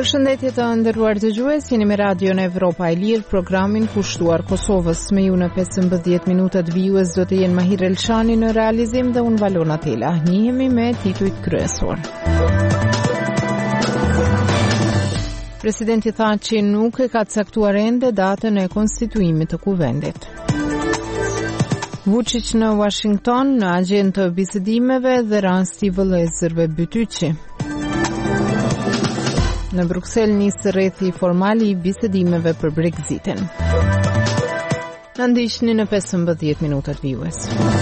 Përshëndetje të nderuar dëgjues, jeni me Radion Evropa e Lirë, programin kushtuar Kosovës. Me ju në 15 minutat vijues do të jenë Mahir Elshani në realizim dhe unë Valona Tela. Njihemi me titujt kryesor. Presidenti tha që nuk e ka caktuar ende datën e konstituimit të kuvendit. Vučić në Washington në agjendë të bisedimeve dhe rasti vëllezërve Bytyqi. Në Bruksel nisë rrethi formal I bisedimeve për Brexitin. Na ndiqni në 15 minutat vijues.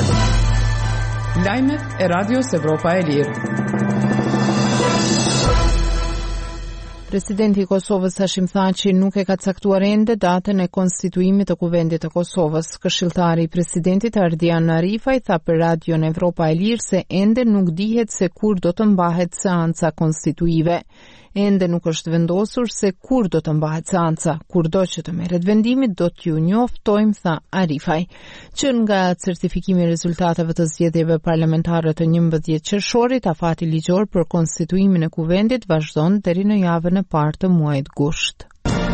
Lajmet e Radios Evropa e Lirë. Presidenti I Kosovës Hashim Thaçi nuk e ka caktuar ende datën e konstituimit të kuvendit të Kosovës. Këshilltari I presidentit Ardian Arifaj tha për Radion Evropa e Lirë se ende nuk dihet se kur do të mbahet seanca konstituive. Ende nuk është vendosur se kur do të mbahet seanca. Kurdo që të merret vendimi do t'ju njoftojmë, tha Arifaj. Që nga certifikimi I rezultateve të zgjedhjeve parlamentare të 11 qershorit, afati ligjor për konstituimin e kuvendit vazhdon deri në javën e parë të muajit gusht.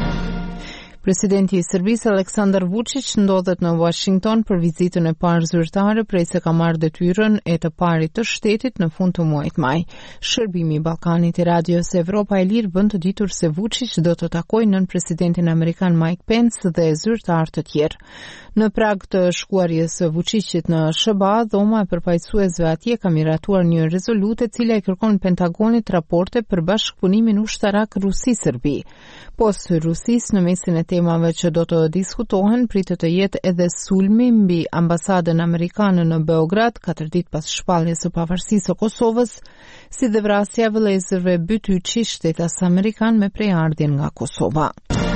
Presidenti I Serbisë Aleksandar Vučić ndodhet në Washington për vizitën e parë zyrtare prej se ka marrë detyrën e të parit të shtetit në fund të muajit maj. Shërbimi I Ballkanit I Radios Evropa e Lirë bën të ditur se Vučić do të takojë nën presidentin amerikan Mike Pence dhe zyrtar të tjerë. Në prag të shkuarjes së Vučićit në SBA, dhoma e përfaqësuesve atje ka miratuar një rezolutë e cila I kërkon Pentagonit raporte për bashkëpunimin ushtarak Rusi-Serbi. Post Rusisë në mesin e temave që do të diskutohen pritet të jetë edhe sulmi mbi ambasadën amerikane në Beograd 4 ditë pas shpalljes së pavarësisë së Kosovës, si dhe vrasja e vëllezërve Bytyqi, shtetas amerikan me prejardhjen nga Kosova.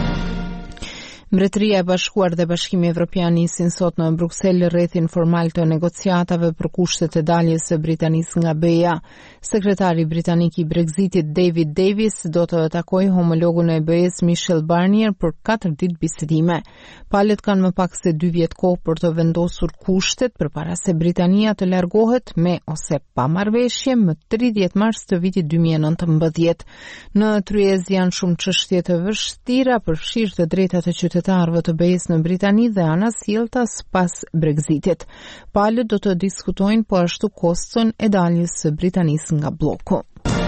Mbretëria e Bashkuar dhe Bashkimi Evropian nisin sot në Bruksel rrethin formal të negociatave për kushtet e daljes së Britanisë nga BE-ja. Sekretari britanik I Brexitit David Davis do të takojë homologun e BE-s Michel Barnier për 4 ditë bisedime. Palët kanë më pak se 2 vjet kohë për të vendosur kushtet përpara se Britania të largohet me ose pa marrëveshje më 30 mars të vitit 2019. Në tryez janë shumë çështje të vështira përfshirë të drejtat e qytetarëve të BE-s në Britani dhe anasjelltas pas Brexitit. Palët do të diskutojnë po ashtu koston e daljes së Britanisë nga bloku.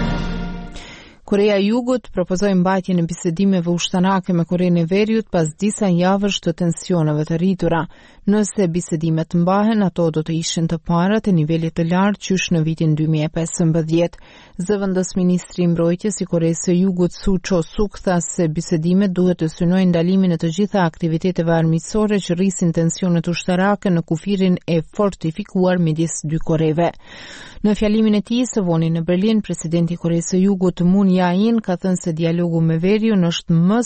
Korea e Jugut propozoi mbajtjen e bisedimeve ushtarake me Korenë e Veriut pas disa javësh të tensioneve të rritura. Nëse bisedimet mbahen, ato do të ishin të parat e nivelit të lartë qysh në vitin 2015. Zëvendës ministri I mbrojtjes I Koreas së Jugut Soo Cho-suk tha se bisedimet duhet të synojnë ndalimin e të gjitha aktiviteteve armiqësore që rrisin tensionet ushtarake në kufirin e fortifikuar midis dy Koreve. Në fjalimin e tij së voni në Berlin, presidenti I Koreas së Jugut Moon Jae-in ka thënë se dialogu me Veriun është më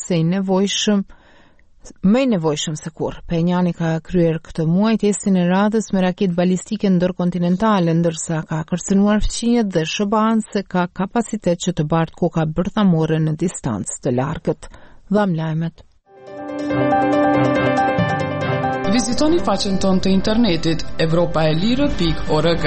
i nevojshëm se kur. Pyongyang ka kryer këtë muaj testin e radhës me raketë balistike ndërkontinentale, ndërsa ka kërcënuar fqinjet dhe SBA-n se ka kapacitet që të bartë koka bërthamore në distancë të largët. Dham lajmet. Vizitoni faqen tonë të internetit europaelire.org.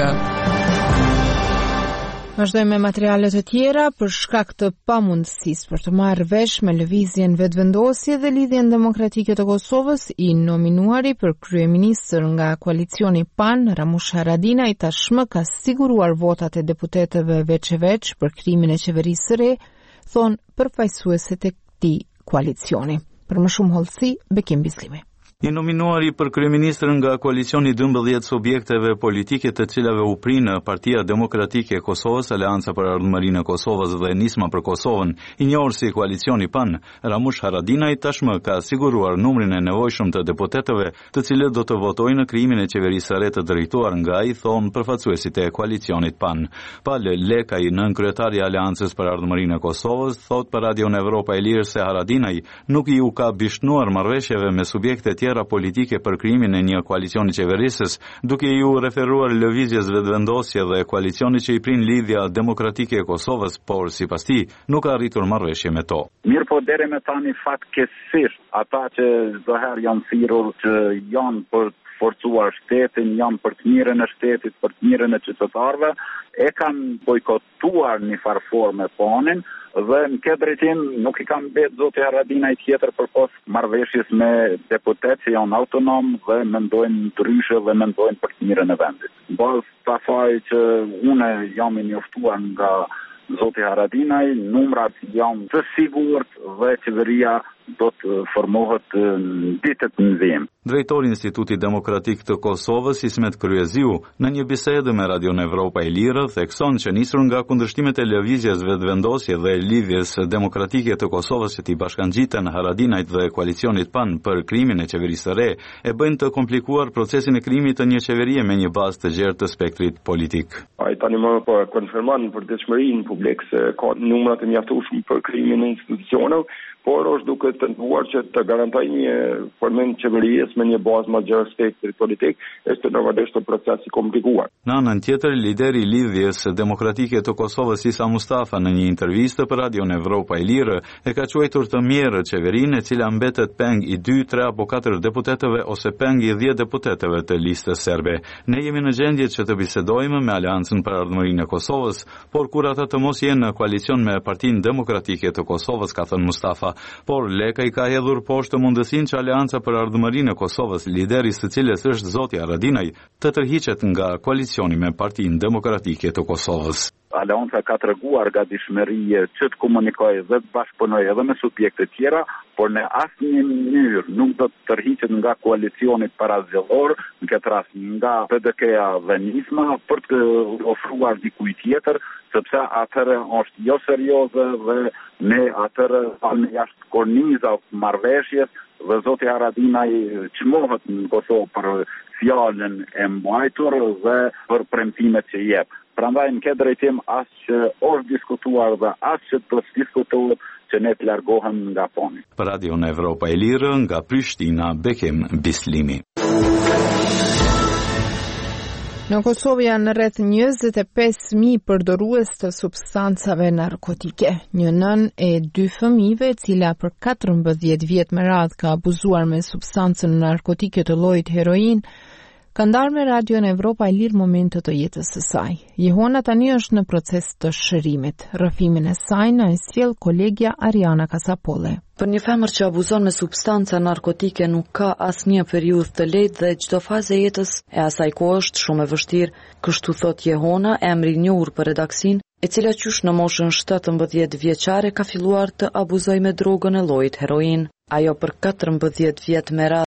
Vazhdojmë me materiale të tjera për shkak të pamundësisë për të marrë vesh me lëvizjen vetëvendosje dhe lidhjen demokratike të Kosovës, I nominuari për kryeministër nga koalicioni PAN, Ramush Haradinaj tashmë ka siguruar votat e deputetëve veç për krimin e qeverisë së re, thon përfaqësuesit e këtij koalicioni. Për më shumë hollësi, Bekim Bislimi. I nominuari për kryeministër nga koalicioni 12 subjekteve politike të cilave u prinë Partia Demokratike e Kosovës, Aleanca për Ardhmërinë e Kosovës dhe Nisma për Kosovën, I njohur si koalicioni PAN, Ramush Haradinaj tashmë ka siguruar numrin e nevojshëm të deputetëve të cilët do të votojnë në krimin e qeverisë së re të drejtuar nga ai, thon përfaqësuesit e koalicionit PAN. Pale Lekaj, nën kryetari I Aleancës për Ardhmërinë e Kosovës, thot për Radion Evropa e Lirë se Haradinaj nuk I u ka bishnuar marrëveshjeve me subjekte tjera politike për krimin e një koalicioni qeverisës, duke ju referuar lëvizjes vetëvendosje dhe koalicioni që I prin lidhja demokratike e Kosovës, por sipas tij nuk ka arritur marrëveshje me to. Mirë po deri me tani fatkeqësisht ata që çdo herë janë thirrur që janë për forcuar shtetin, janë për të mirën e shtetit, për të mirën e qytetarëve, e kanë bojkotuar një farë forme panin, dhe në këtë drejtim nuk i kam betë zoti Haradinaj tjetër përpos marrëveshjes me deputet që janë autonom dhe mendojnë ndryshe dhe mendojnë për të mirën e vendit. Bazë të asaj që une jam i njoftuar nga zoti Haradinaj, numrat janë të sigurt dhe qeveria do të formohet në ditët në vijim. Drejtori i Institutit Demokratik të Kosovës, Ismet Kryeziu, në një bisedë me Radion Evropa e Lirë, thekson që nisur nga kundërshtimet e lëvizjes vetëvendosje dhe lidhjes demokratike të Kosovës që t'i bashkangjiten Haradinajt dhe koalicionit PAN për krimin e qeverisë së re, e bëjnë të komplikuar procesin e krimit të një qeverie me një bazë të gjerë të spektrit politik. Ai tani më po konfirmon për dëshmërinë publik se ka numrat e mjaftueshëm për krimin e institucioneve, por është duke tentuar që të garantojë një formim qeverisë me një bazë më gjerë spektrit politik, është normalisht një proces i komplikuar. Në anën tjetër, lideri i lidhjes demokratike të Kosovës Isa Mustafa në një intervistë për Radion Evropa e Lirë e ka quajtur të mirë qeverinë e cila mbetet peng i 2, 3 apo 4 deputetëve ose peng i 10 deputetëve të listës serbe. Ne jemi në gjendje që të bisedojmë me Aleancën për Ardhmërinë e Kosovës, por kur ata të mos jenë në koalicion me Partinë Demokratike të Kosovës, ka thënë Mustafa, por Leka i ka hedhur poshtë mundësinë që Aleanca për Ardhmërinë e Kosovës, lideri së cilës është zoti Haradinaj, të tërhiqet nga koalicioni me Partinë Demokratike të Kosovës. Aleanca ka treguar gatishmëri që të komunikojë dhe të bashkëpunojë edhe me subjekte tjera, por në asnjë mënyrë nuk do të tërhiqet nga koalicioni parazgjedhor, në këtë rast nga PDK-ja dhe Nisma, për të ofruar dikujt tjetër, sepse atëherë është jo serioze dhe ne atëherë në jashtë korniza marrëveshjes dhe zoti Haradinaj çmohet në Kosovë për fjalën e mbajtur dhe për premtimet që jep. Prandaj në këtë drejtim as që është diskutuar dhe as që do të diskutohet që ne të largohem nga poni. Për Radion Evropa e Lirë, nga Prishtina, Bekim Bislimi. Në Kosovë janë rreth 25.000 përdorues të substancave narkotike. Një nën e 2 fëmijëve, e cila për 14 vjet me radhë ka abuzuar me substancën narkotike të llojit heroin, ka ndarë me Radion Evropa e Lirë momentet të jetës së saj. Jehona tani është në proces të shërimit. Rrëfimin e saj na e sjell kolegja Ariana Kasapolle. Për një femër që abuzon me substanca narkotike nuk ka asnjë periudhë të lehtë dhe çdo fazë e jetës e asaj kohë është shumë e vështirë, kështu thot Jehona, emri i njohur për redaksin, e cila qysh në moshën 17 vjeçare ka filluar të abuzojë me drogën e llojit heroin. Ajo për 14 vjet me radhë